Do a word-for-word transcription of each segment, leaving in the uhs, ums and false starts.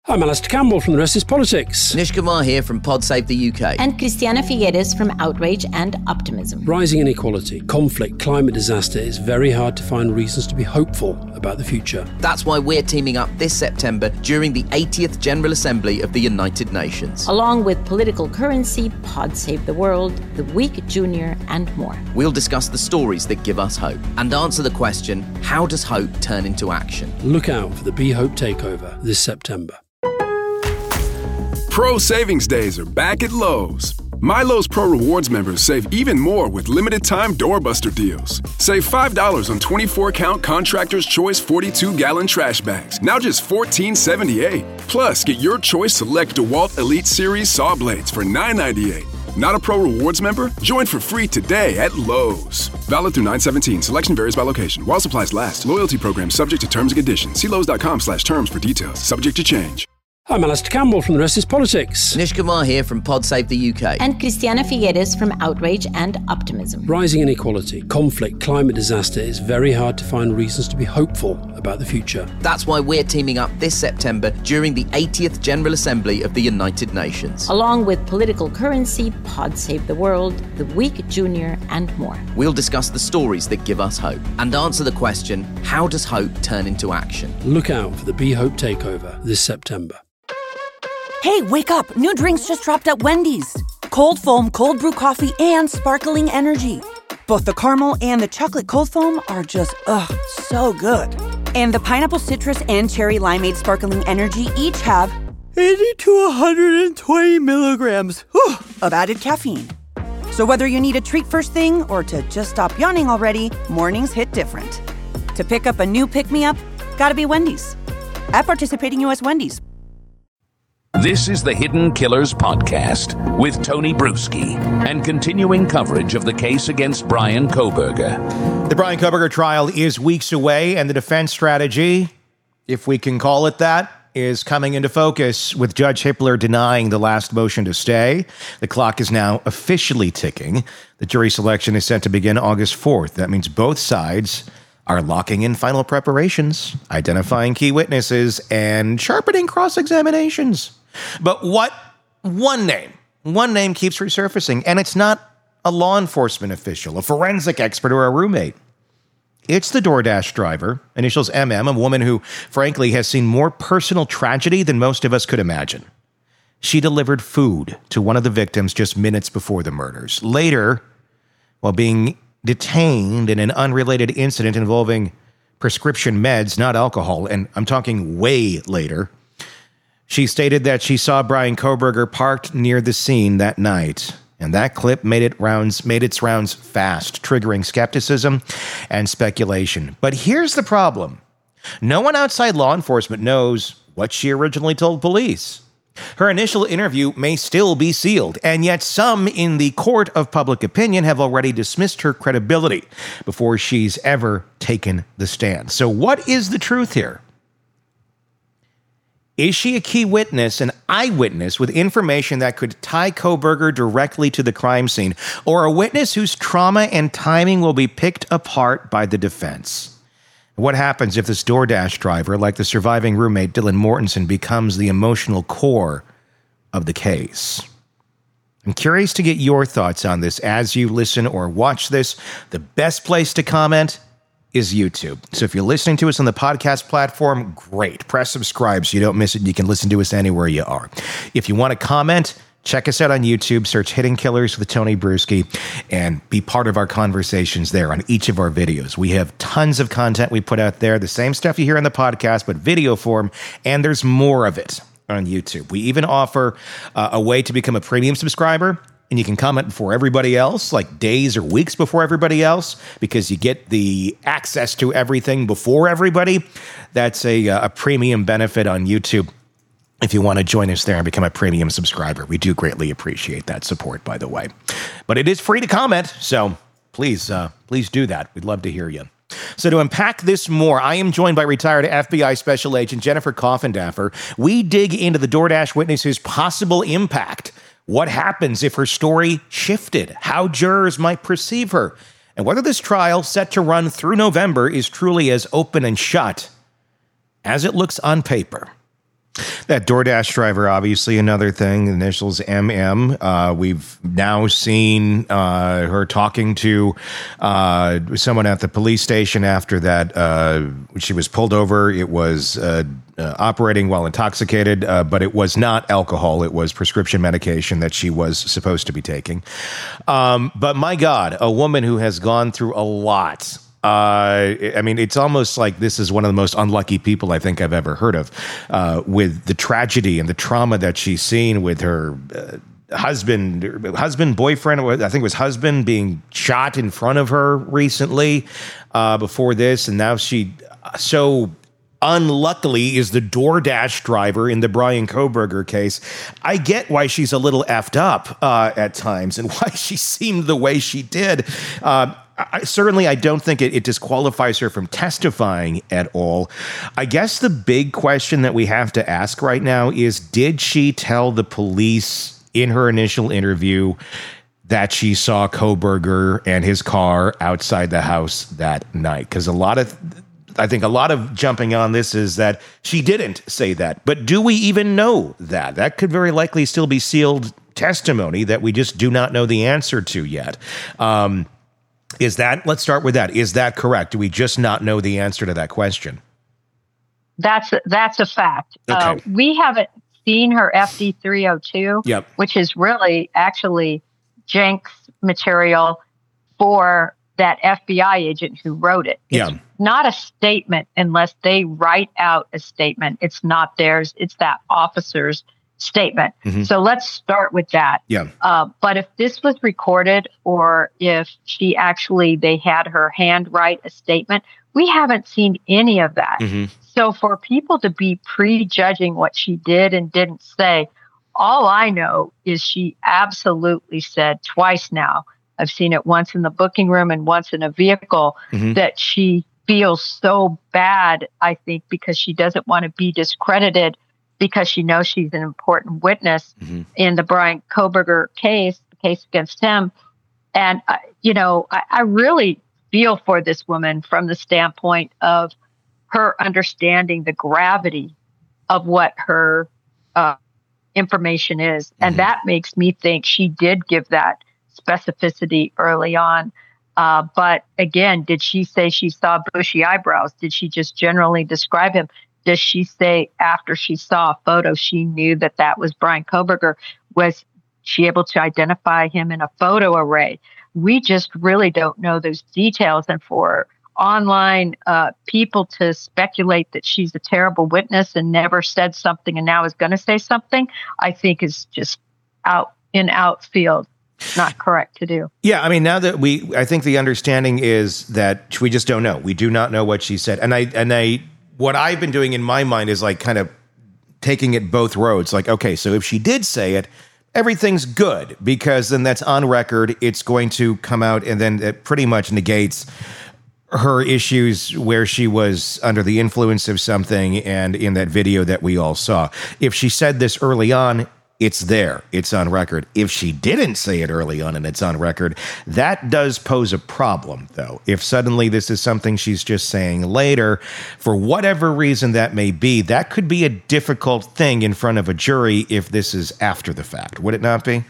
I'm Alastair Campbell from The Rest is Politics. Nish Kumar here from Pod Save the U K. And Christiana Figueres from Outrage and Optimism. Rising inequality, conflict, climate disaster, it's very hard to find reasons to be hopeful about the future. That's why we're teaming up this September during the eightieth General Assembly of the United Nations. Along with Political Currency, Pod Save the World, The Week Junior, and more. We'll discuss the stories that give us hope and answer the question, how does hope turn into action? Look out for the Be Hope Takeover this September. Pro Savings Days are back at Lowe's. My Lowe's Pro Rewards members save even more with limited-time doorbuster deals. Save five dollars on twenty-four count Contractor's Choice forty-two gallon trash bags, now just fourteen seventy-eight. Plus, get your choice select DeWalt Elite Series saw blades for nine ninety-eight. Not a Pro Rewards member? Join for free today at Lowe's. Valid through nine seventeen. Selection varies by location. While supplies last. Loyalty program subject to terms and conditions. See Lowe's.com slash terms for details. Subject to change. I'm Alastair Campbell from The Rest is Politics. Nish Kumar here from Pod Save the U K. And Christiana Figueres from Outrage and Optimism. Rising inequality, conflict, climate disaster, it's very hard to find reasons to be hopeful about the future. That's why we're teaming up this September during the eightieth General Assembly of the United Nations. Along with Political Currency, Pod Save the World, The Week Junior, and more. We'll discuss the stories that give us hope and answer the question, how does hope turn into action? Look out for the Be Hope Takeover this September. Hey, wake up! New drinks just dropped at Wendy's. Cold foam, cold brew coffee, and sparkling energy. Both the caramel and the chocolate cold foam are just, ugh, so good. And the pineapple citrus and cherry limeade sparkling energy each have eighty to one hundred twenty milligrams whew, of added caffeine. So whether you need a treat first thing or to just stop yawning already, mornings hit different. To pick up a new pick-me-up, gotta be Wendy's. At participating U S Wendy's. This is the Hidden Killers Podcast with Tony Brueski and continuing coverage of the case against Bryan Kohberger. The Bryan Kohberger trial is weeks away, and the defense strategy, if we can call it that, is coming into focus with Judge Hippler denying the last motion to stay. The clock is now officially ticking. The jury selection is set to begin August fourth. That means both sides are locking in final preparations, identifying key witnesses, and sharpening cross-examinations. But what one name, one name keeps resurfacing, and it's not a law enforcement official, a forensic expert, or a roommate. It's the DoorDash driver, initials M M, a woman who, frankly, has seen more personal tragedy than most of us could imagine. She delivered food to one of the victims just minutes before the murders. Later, while being detained in an unrelated incident involving prescription meds, not alcohol, and I'm talking way later, she stated that she saw Bryan Kohberger parked near the scene that night, and that clip made it rounds made its rounds fast, triggering skepticism and speculation. But here's the problem. No one outside law enforcement knows what she originally told police. Her initial interview may still be sealed, and yet some in the court of public opinion have already dismissed her credibility before she's ever taken the stand. So what is the truth here? Is she a key witness, an eyewitness with information that could tie Kohberger directly to the crime scene, or a witness whose trauma and timing will be picked apart by the defense? What happens if this DoorDash driver, like the surviving roommate Dylan Mortensen, becomes the emotional core of the case? I'm curious to get your thoughts on this as you listen or watch this. The best place to comment is YouTube. So if you're listening to us on the podcast platform, great. Press subscribe so you don't miss it. You can listen to us anywhere you are. If you want to comment, check us out on YouTube. Search Hidden Killers with Tony Brueski and be part of our conversations there on each of our videos. We have tons of content we put out there, the same stuff you hear on the podcast, but video form, and there's more of it on YouTube. We even offer uh, a way to become a premium subscriber, and you can comment before everybody else, like days or weeks before everybody else, because you get the access to everything before everybody. That's a, a premium benefit on YouTube. If you want to join us there and become a premium subscriber, we do greatly appreciate that support, by the way. But it is free to comment, so please, uh, please do that. We'd love to hear you. So to unpack this more, I am joined by retired F B I Special Agent Jennifer Coffindaffer. We dig into the DoorDash witness's possible impact. What happens if her story shifted? How jurors might perceive her? And whether this trial, set to run through November, is truly as open and shut as it looks on paper. That DoorDash driver, obviously another thing, initials M M. Uh, we've now seen uh, her talking to uh, someone at the police station after that. Uh, she was pulled over. It was uh, uh, operating while intoxicated, uh, but it was not alcohol. It was prescription medication that she was supposed to be taking. Um, but my God, a woman who has gone through a lot. Uh, I mean, it's almost like this is one of the most unlucky people I think I've ever heard of, uh, with the tragedy and the trauma that she's seen with her uh, husband, husband, boyfriend, I think it was husband being shot in front of her recently uh, before this. And now she so unluckily is the DoorDash driver in the Bryan Kohberger case. I get why she's a little effed up uh, at times and why she seemed the way she did. Uh, I, certainly, I don't think it, it disqualifies her from testifying at all. I guess the big question that we have to ask right now is, did she tell the police in her initial interview that she saw Kohberger and his car outside the house that night? Because a lot of, I think a lot of jumping on this is that she didn't say that. But do we even know that? That could very likely still be sealed testimony that we just do not know the answer to yet. Um, Is that, let's start with that. Is that correct? Do we just not know the answer to that question? That's a, that's a fact. Okay. Uh, we haven't seen her F D three oh two, Yep. which is really actually Jenks material for that F B I agent who wrote it. It's Yeah. not a statement unless they write out a statement. It's not theirs. It's that officer's statement. Mm-hmm. So let's start with that. Yeah. Uh, but if this was recorded or if she actually, they had her hand write a statement, we haven't seen any of that. Mm-hmm. So for people to be prejudging what she did and didn't say, all I know is she absolutely said twice now, I've seen it once in the booking room and once in a vehicle, Mm-hmm. that she feels so bad, I think, because she doesn't want to be discredited because she knows she's an important witness Mm-hmm. in the Bryan Kohberger case, the case against him. And, uh, you know, I, I really feel for this woman from the standpoint of her understanding the gravity of what her uh, information is. Mm-hmm. And that makes me think she did give that specificity early on. Uh, but again, did she say she saw bushy eyebrows? Did she just generally describe him? Does she say after she saw a photo, she knew that that was Bryan Kohberger? Was she able to identify him in a photo array? We just really don't know those details. And for online uh, people to speculate that she's a terrible witness and never said something and now is going to say something, I think is just out in outfield. Not correct to do. Yeah, I mean, now that we, I think the understanding is that we just don't know. We do not know what she said. And I, and I, what I've been doing in my mind is like kind of taking it both roads. Like, okay, so if she did say it, everything's good because then that's on record. It's going to come out and then it pretty much negates her issues where she was under the influence of something and in that video that we all saw. If she said this early on, it's there. It's on record. If she didn't say it early on and it's on record, that does pose a problem, though. If suddenly this is something she's just saying later, for whatever reason that may be, that could be a difficult thing in front of a jury if this is after the fact. Would it not be?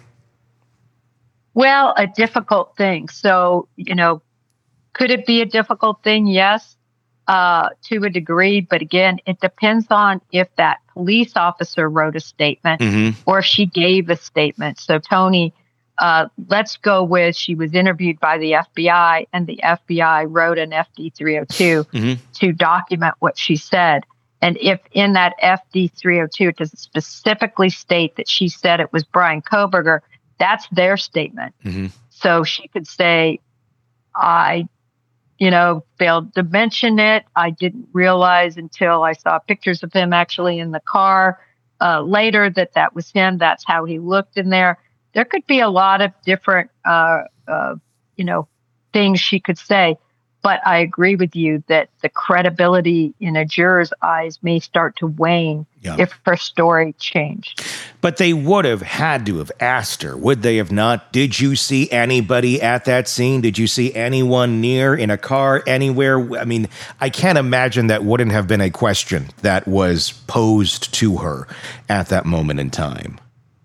Well, a difficult thing. So, you know, could it be a difficult thing? Yes, uh, to a degree. But again, it depends on if that police officer wrote a statement mm-hmm. or if she gave a statement. So, Tony, uh, let's go with she was interviewed by the F B I and the F B I wrote an F D three oh two mm-hmm. to document what she said. And if in that F D three oh two it doesn't specifically state that she said it was Bryan Kohberger, that's their statement. Mm-hmm. So she could say, I, you know, failed to mention it. I didn't realize until I saw pictures of him actually in the car uh, later that that was him. That's how he looked in there. There could be a lot of different, uh, uh, you know, things she could say. But I agree with you that the credibility in a juror's eyes may start to wane yeah. if her story changed. But they would have had to have asked her, would they have not? Did you see anybody at that scene? Did you see anyone near, in a car, anywhere? I mean, I can't imagine that wouldn't have been a question that was posed to her at that moment in time.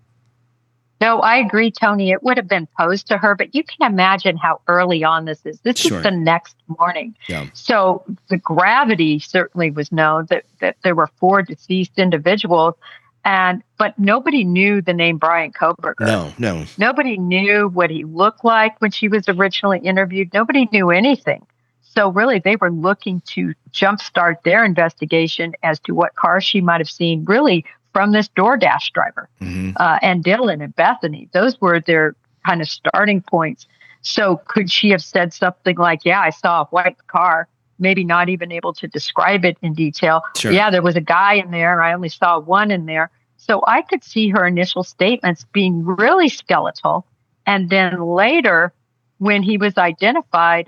No, I agree, Tony. It would have been posed to her, but you can imagine how early on this is. This Sure. is the next morning. Yeah. So the gravity certainly was known that, that there were four deceased individuals, and but nobody knew the name Bryan Kohberger. No, no. Nobody knew what he looked like when she was originally interviewed. Nobody knew anything. So really, they were looking to jumpstart their investigation as to what car she might have seen, really, from this DoorDash driver. Mm-hmm. Uh, and Dylan and Bethany. Those were their kind of starting points. So could she have said something like, yeah, I saw a white car, maybe not even able to describe it in detail. Sure. Yeah, there was a guy in there. I only saw one in there. So I could see her initial statements being really skeletal. And then later, when he was identified,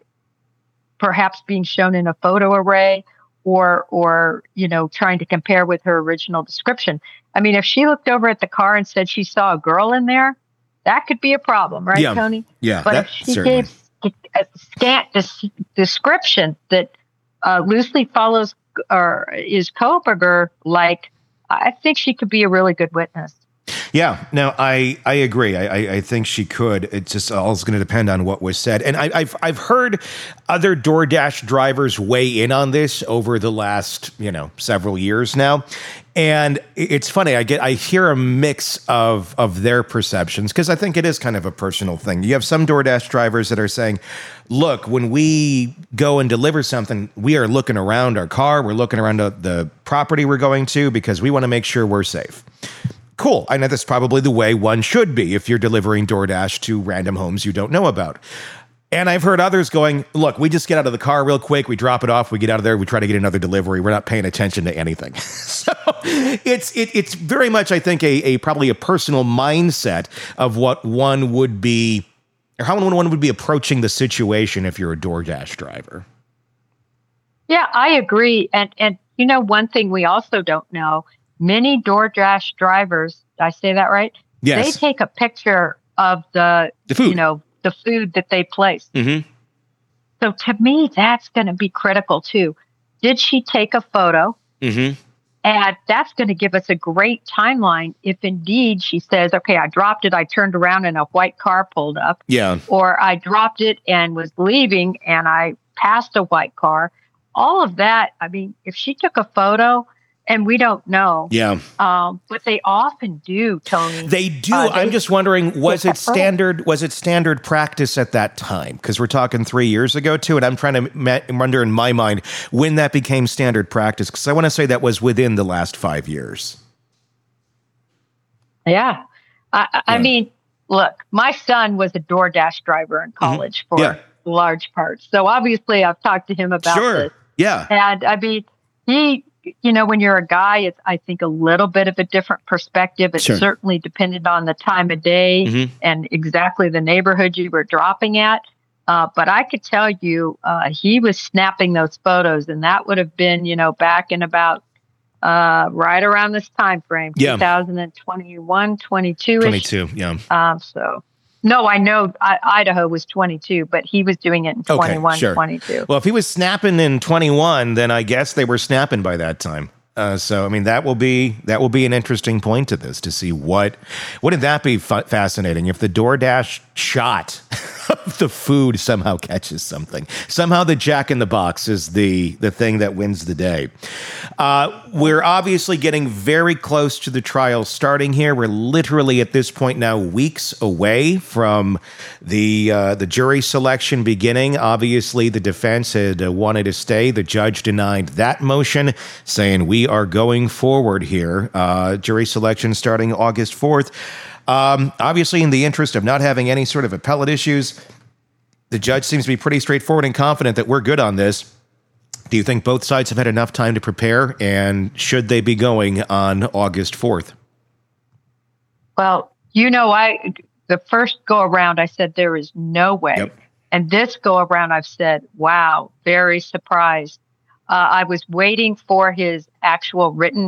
perhaps being shown in a photo array, or, or, you know, trying to compare with her original description. I mean, if she looked over at the car and said she saw a girl in there, that could be a problem, right, Yeah. Tony? Yeah, But that if she certainly. gave a scant des- description that uh, loosely follows or is Kohberger, like, I think she could be a really good witness. Yeah, no, I, I agree. I, I, I think she could. It's just all going to depend on what was said. And I, I've I've heard other DoorDash drivers weigh in on this over the last, you know, several years now. And it's funny. I get I hear a mix of of their perceptions, because I think it is kind of a personal thing. You have some DoorDash drivers that are saying, look, when we go and deliver something, we are looking around our car. We're looking around the, the property we're going to, because we want to make sure we're safe. Cool. I know that's probably the way one should be if you're delivering DoorDash to random homes you don't know about. And I've heard others going, look, we just get out of the car real quick. We drop it off. We get out of there. We try to get another delivery. We're not paying attention to anything. So it's it, it's very much, I think, a, a probably a personal mindset of what one would be, or how one would be approaching the situation if you're a DoorDash driver. Yeah, I agree. And, and you know, one thing we also don't know, many DoorDash drivers, did I say that right? Yes. They take a picture of the, The food. you know, the food that they place. Mm-hmm. So to me, that's going to be critical too. Did she take a photo? Mm-hmm. And that's going to give us a great timeline if indeed she says, okay, I dropped it, I turned around and a white car pulled up. Yeah. Or I dropped it and was leaving and I passed a white car. All of that, I mean, if she took a photo, and we don't know. Yeah. Um, but they often do, Tony. They do. Uh, they- I'm just wondering, was Yeah. it standard? Was it standard practice at that time? Because we're talking three years ago too, and I'm trying to ma- wonder in my mind when that became standard practice. Because I want to say that was within the last five years. Yeah. I, I Yeah. mean, look, my son was a DoorDash driver in college for Yeah. large parts. So obviously, I've talked to him about Sure. this. Yeah. And I mean, he, you know, when you're a guy, it's, I think, a little bit of a different perspective. It's Sure. certainly depended on the time of day Mhm. and exactly the neighborhood you were dropping at. Uh, but I could tell you, uh, he was snapping those photos, and that would have been, you know, back in about uh, right around this time frame, Yeah. twenty twenty-one, twenty-two-ish. twenty-two. Yeah. Um, so, no, I know I, Idaho was twenty-two, but he was doing it in Okay, twenty-one, sure. twenty-two. Well, if he was snapping in twenty-one, then I guess they were snapping by that time. Uh, so, I mean, that will be that will be an interesting point to this, to see what wouldn't that be fa- fascinating if the DoorDash shot of the food somehow catches something. Somehow the Jack in the Box is the the thing that wins the day. Uh, we're obviously getting very close to the trial starting here. We're literally at this point now weeks away from the uh, the jury selection beginning. Obviously, the defense had uh, wanted to stay. The judge denied that motion, saying we are going forward here. Uh, jury selection starting August fourth. Um, obviously, in the interest of not having any sort of appellate issues, the judge seems to be pretty straightforward and confident that we're good on this. Do you think both sides have had enough time to prepare, and should they be going on August fourth? Well, you know, I the first go around, I said there is no way. Yep. And this go around, I've said, wow, very surprised. Uh, I was waiting for his actual written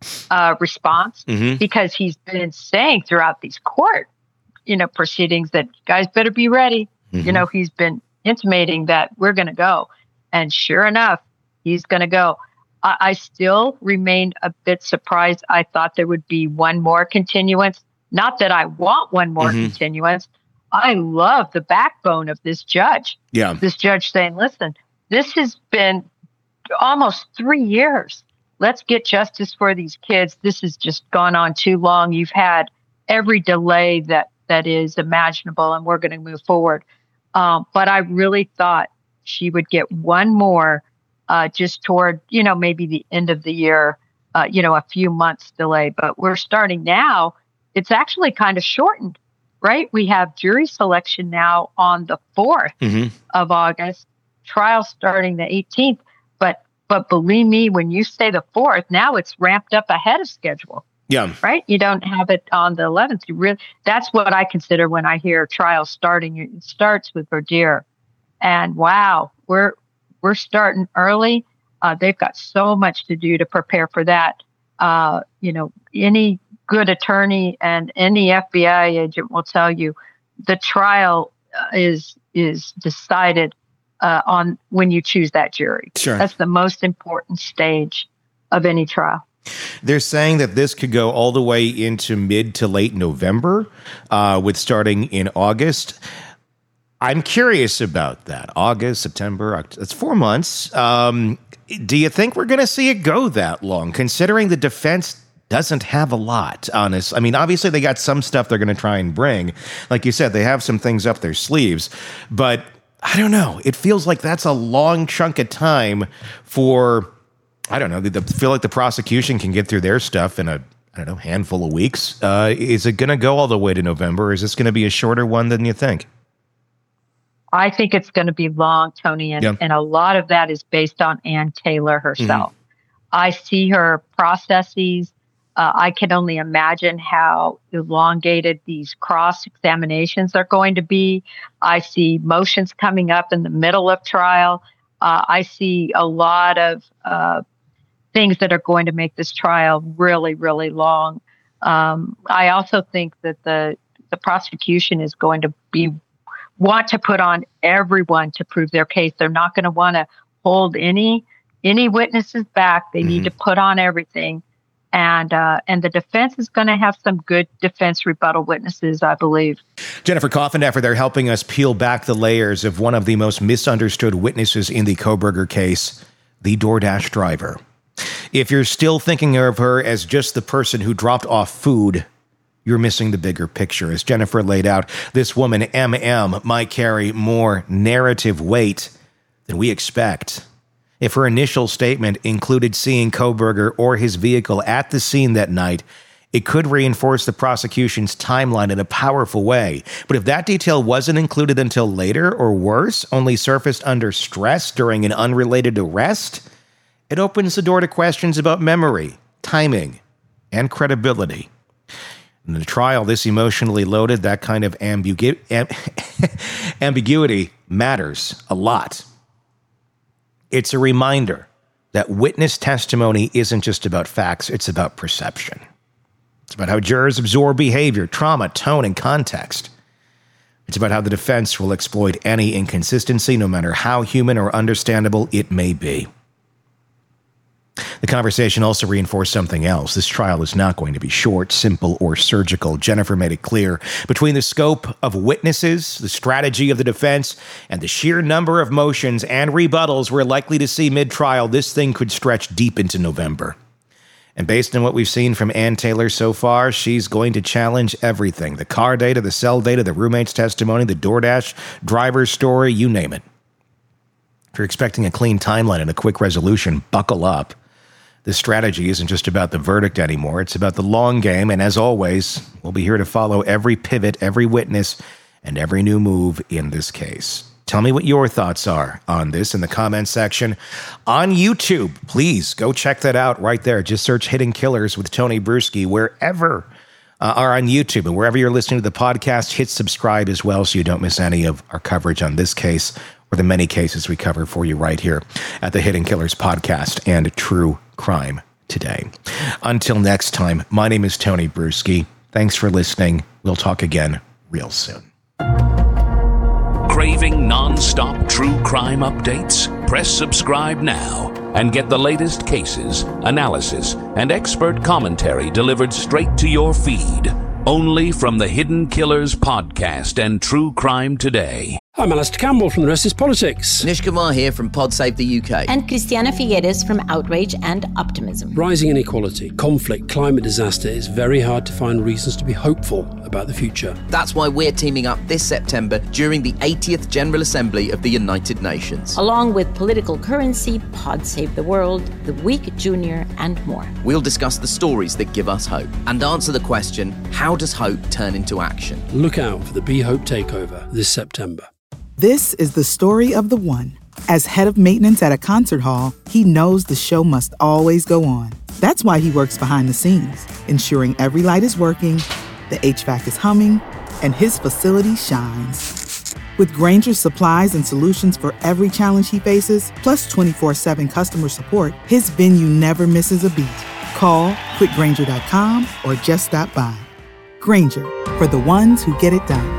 uh, response Mm-hmm. because he's been saying throughout these court, you know, proceedings that you guys better be ready. Mm-hmm. You know, he's been intimating that we're going to go. And sure enough, he's going to go. I, I still remain a bit surprised. I thought there would be one more continuance. Not that I want one more Mm-hmm. continuance. I love the backbone of this judge. Yeah. This judge saying, listen, this has been almost three years. Let's get justice for these kids. This has just gone on too long. You've had every delay that, that is imaginable, and we're going to move forward. Um, but I really thought she would get one more uh, just toward, you know, maybe the end of the year, uh, you know, a few months delay. But we're starting now. It's actually kind of shortened, right? We have jury selection now on the fourth Mm-hmm. of August, trial starting the eighteenth. But but believe me, when you say the fourth, now it's ramped up ahead of schedule. Yeah. Right? You don't have it on the eleventh. You really, that's what I consider when I hear trial starting. It starts with Verdier. And wow, we're we're starting early. Uh, they've got so much to do to prepare for that. Uh, you know, any good attorney and any F B I agent will tell you the trial uh, is is decided uh, on when you choose that jury. Sure. That's the most important stage of any trial. They're saying that this could go all the way into mid to late November, uh, with starting in August. I'm curious about that. August, September, October, it's four months. Um, do you think we're going to see it go that long, considering the defense doesn't have a lot, honest? I mean, obviously they got some stuff they're going to try and bring. Like you said, they have some things up their sleeves, but I don't know. It feels like that's a long chunk of time for, I don't know, they feel like the prosecution can get through their stuff in a, I don't know, handful of weeks. Uh, is it going to go all the way to November, or is this going to be a shorter one than you think? I think it's going to be long, Tony, and, Yeah. and a lot of that is based on Ann Taylor herself. Mm-hmm. I see her processes. Uh, I can only imagine how elongated these cross examinations are going to be. I see motions coming up in the middle of trial. Uh, I see a lot of uh, things that are going to make this trial really, really long. Um, I also think that the the prosecution is going to be want to put on everyone to prove their case. They're not going to want to hold any any witnesses back. They mm-hmm. need to put on everything. And uh, and the defense is going to have some good defense rebuttal witnesses, I believe. Jennifer Coffeneffer, they're helping us peel back the layers of one of the most misunderstood witnesses in the Kohberger case, the DoorDash driver. If you're still thinking of her as just the person who dropped off food, you're missing the bigger picture. As Jennifer laid out, this woman, M M, might carry more narrative weight than we expect. If her initial statement included seeing Kohberger or his vehicle at the scene that night, it could reinforce the prosecution's timeline in a powerful way. But if that detail wasn't included until later, or worse, only surfaced under stress during an unrelated arrest, it opens the door to questions about memory, timing, and credibility. In the trial, this emotionally loaded, that kind of ambigu- amb- ambiguity matters a lot. It's a reminder that witness testimony isn't just about facts, it's about perception. It's about how jurors absorb behavior, trauma, tone, and context. It's about how the defense will exploit any inconsistency, no matter how human or understandable it may be. The conversation also reinforced something else. This trial is not going to be short, simple, or surgical. Jennifer made it clear. Between the scope of witnesses, the strategy of the defense, and the sheer number of motions and rebuttals we're likely to see mid-trial, this thing could stretch deep into November. And based on what we've seen from Ann Taylor so far, she's going to challenge everything. The car data, the cell data, the roommate's testimony, the DoorDash driver's story, you name it. If you're expecting a clean timeline and a quick resolution, buckle up. This strategy isn't just about the verdict anymore. It's about the long game, and as always, we'll be here to follow every pivot, every witness, and every new move in this case. Tell me what your thoughts are on this in the comments section on YouTube. Please go check that out right there. Just search Hidden Killers with Tony Bruschi wherever uh, are on YouTube, and wherever you're listening to the podcast, hit subscribe as well so you don't miss any of our coverage on this case or the many cases we cover for you right here at the Hidden Killers podcast and True Crime today. Until next time, my name is Tony Bruschi. Thanks for listening. We'll talk again real soon. Craving non-stop true crime updates? Press subscribe now and get the latest cases, analysis, and expert commentary delivered straight to your feed. Only from the Hidden Killers podcast and True Crime Today. I'm Alistair Campbell from The Rest is Politics. Nish Kumar here from Pod Save the U K. And Christiana Figueres from Outrage and Optimism. Rising inequality, conflict, climate disaster, it's very hard to find reasons to be hopeful about the future. That's why we're teaming up this September during the eightieth General Assembly of the United Nations. Along with Political Currency, Pod Save the World, The Week Junior, and more. We'll discuss the stories that give us hope and answer the question, how does hope turn into action? Look out for the Be Hope Takeover this September. This is the story of the one. As head of maintenance at a concert hall, he knows the show must always go on. That's why he works behind the scenes, ensuring every light is working, the H V A C is humming, and his facility shines. With Grainger's supplies and solutions for every challenge he faces, plus twenty-four seven customer support, his venue never misses a beat. Call quick grainger dot com or just stop by. Grainger, for the ones who get it done.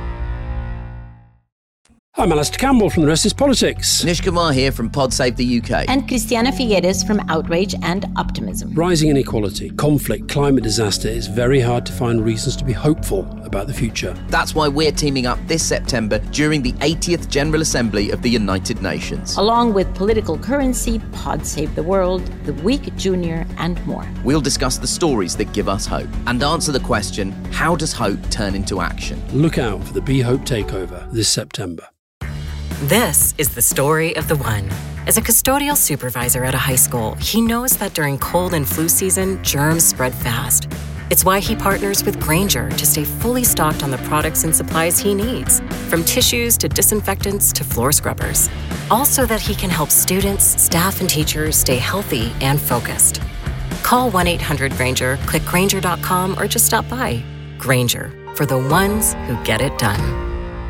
I'm Alistair Campbell from The Rest is Politics. Nish Kumar here from Pod Save the U K. And Christiana Figueres from Outrage and Optimism. Rising inequality, conflict, climate disaster, it's very hard to find reasons to be hopeful about the future. That's why we're teaming up this September during the eightieth General Assembly of the United Nations. Along with Political Currency, Pod Save the World, The Week Junior, and more. We'll discuss the stories that give us hope and answer the question, how does hope turn into action? Look out for the Be Hope Takeover this September. This is the story of the one. As a custodial supervisor at a high school, he knows that during cold and flu season, germs spread fast. It's why he partners with Grainger to stay fully stocked on the products and supplies he needs, from tissues to disinfectants to floor scrubbers. All so that he can help students, staff, and teachers stay healthy and focused. Call one eight hundred Grainger, click grainger dot com, or just stop by. Grainger, for the ones who get it done.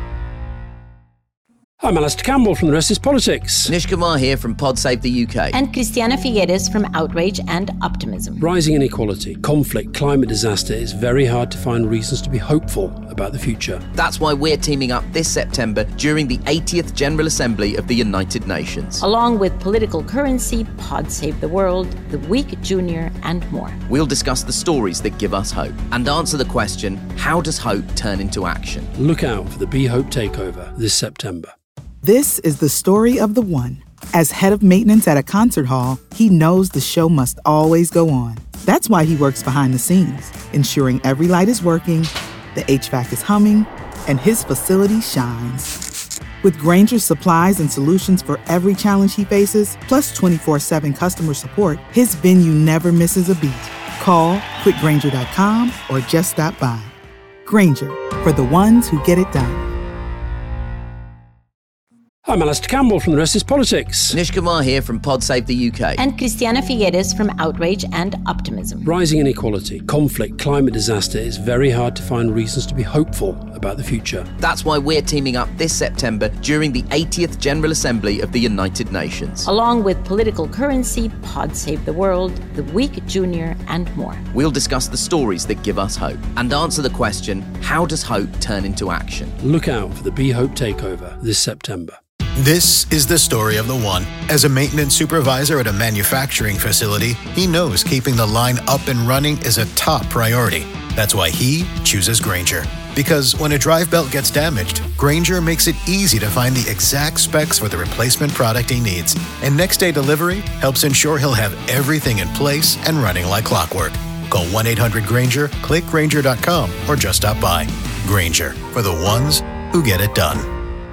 I'm Alistair Campbell from The Rest is Politics. Nish Kumar here from Pod Save the U K. And Christiana Figueres from Outrage and Optimism. Rising inequality, conflict, climate disaster, it's very hard to find reasons to be hopeful about the future. That's why we're teaming up this September during the eightieth General Assembly of the United Nations. Along with Political Currency, Pod Save the World, The Week Junior, and more. We'll discuss the stories that give us hope and answer the question, how does hope turn into action? Look out for the Be Hope Takeover this September. This is the story of the one. As head of maintenance at a concert hall, he knows the show must always go on. That's why he works behind the scenes, ensuring every light is working, the H V A C is humming, and his facility shines. With Grainger's supplies and solutions for every challenge he faces, plus twenty-four seven customer support, his venue never misses a beat. Call quick grainger dot com or just stop by. Grainger, for the ones who get it done. I'm Alistair Campbell from The Rest is Politics. Nish Kumar here from Pod Save the U K. And Christiana Figueres from Outrage and Optimism. Rising inequality, conflict, climate disaster, it's very hard to find reasons to be hopeful about the future. That's why we're teaming up this September during the eightieth General Assembly of the United Nations. Along with Political Currency, Pod Save the World, The Week Junior, and more. We'll discuss the stories that give us hope and answer the question, how does hope turn into action? Look out for the Be Hope Takeover this September. This is the story of the one. As a maintenance supervisor at a manufacturing facility, he knows keeping the line up and running is a top priority. That's why he chooses Grainger. Because when a drive belt gets damaged, Grainger makes it easy to find the exact specs for the replacement product he needs. And next day delivery helps ensure he'll have everything in place and running like clockwork. Call one eight hundred Grainger, click grainger dot com, or just stop by. Grainger, for the ones who get it done.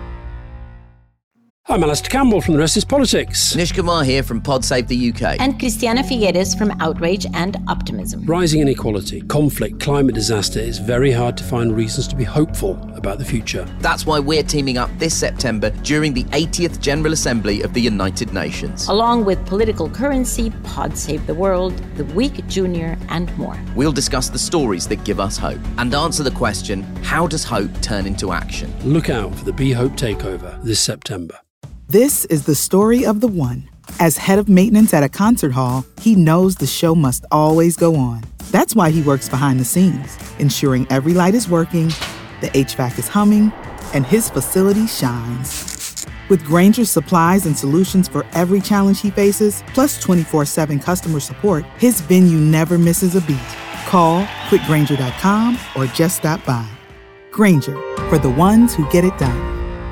I'm Alistair Campbell from The Rest is Politics. Nish Kumar here from Pod Save the U K. And Christiana Figueres from Outrage and Optimism. Rising inequality, conflict, climate disaster, it's very hard to find reasons to be hopeful about the future. That's why we're teaming up this September during the eightieth General Assembly of the United Nations. Along with Political Currency, Pod Save the World, The Week Junior, and more. We'll discuss the stories that give us hope and answer the question, how does hope turn into action? Look out for the Be Hope Takeover this September. This is the story of the one. As head of maintenance at a concert hall, he knows the show must always go on. That's why he works behind the scenes, ensuring every light is working, the H V A C is humming, and his facility shines. With Grainger's supplies and solutions for every challenge he faces, plus twenty-four seven customer support, his venue never misses a beat. Call quick grainger dot com or just stop by. Grainger, for the ones who get it done.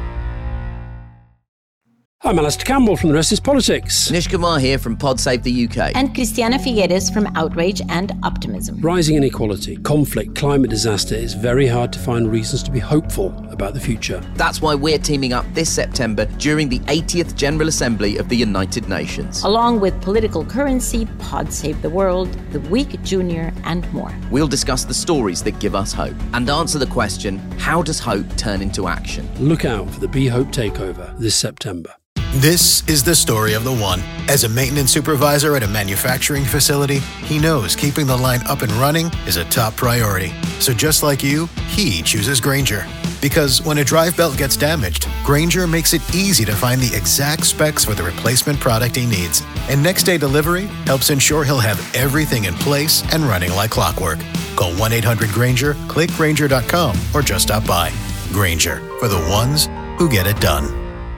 I'm Alastair Campbell from The Rest is Politics. Nish Kumar here from Pod Save the U K. And Christiana Figueres from Outrage and Optimism. Rising inequality, conflict, climate disaster, it's very hard to find reasons to be hopeful about the future. That's why we're teaming up this September during the eightieth General Assembly of the United Nations. Along with Political Currency, Pod Save the World, The Week Junior, and more. We'll discuss the stories that give us hope and answer the question, how does hope turn into action? Look out for the Be Hope Takeover this September. This is the story of the one. As a maintenance supervisor at a manufacturing facility, he knows keeping the line up and running is a top priority. So just like you, he chooses Grainger. Because when a drive belt gets damaged, Grainger makes it easy to find the exact specs for the replacement product he needs. And next day delivery helps ensure he'll have everything in place and running like clockwork. Call one eight hundred Grainger, click grainger dot com, or just stop by. Grainger, for the ones who get it done.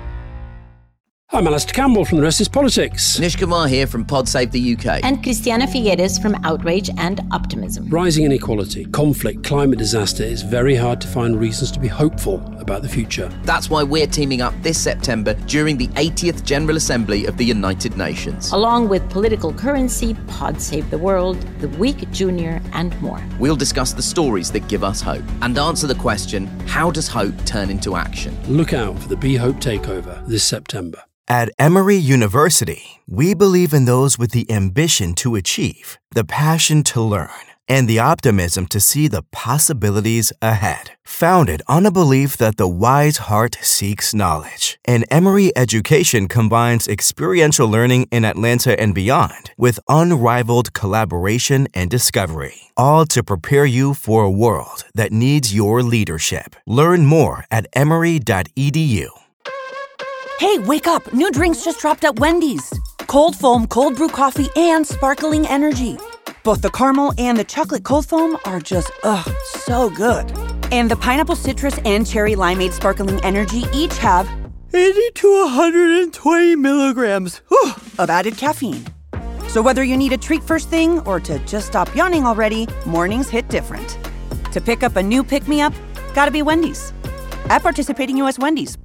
I'm Alastair Campbell from The Rest is Politics. Nish Kumar here from Pod Save the U K. And Christiana Figueres from Outrage and Optimism. Rising inequality, conflict, climate disaster, it's very hard to find reasons to be hopeful about the future. That's why we're teaming up this September during the eightieth General Assembly of the United Nations. Along with Political Currency, Pod Save the World, The Week Junior, and more. We'll discuss the stories that give us hope and answer the question, how does hope turn into action? Look out for the Be Hope Takeover this September. At Emory University, we believe in those with the ambition to achieve, the passion to learn, and the optimism to see the possibilities ahead. Founded on a belief that the wise heart seeks knowledge, and Emory education combines experiential learning in Atlanta and beyond with unrivaled collaboration and discovery, all to prepare you for a world that needs your leadership. Learn more at emory dot e d u. Hey, wake up! New drinks just dropped at Wendy's. Cold foam, cold brew coffee, and sparkling energy. Both the caramel and the chocolate cold foam are just, ugh, so good. And the pineapple citrus and cherry limeade sparkling energy each have eighty to one hundred twenty milligrams whew, of added caffeine. So whether you need a treat first thing or to just stop yawning already, mornings hit different. To pick up a new pick-me-up, gotta be Wendy's. At participating U S Wendy's.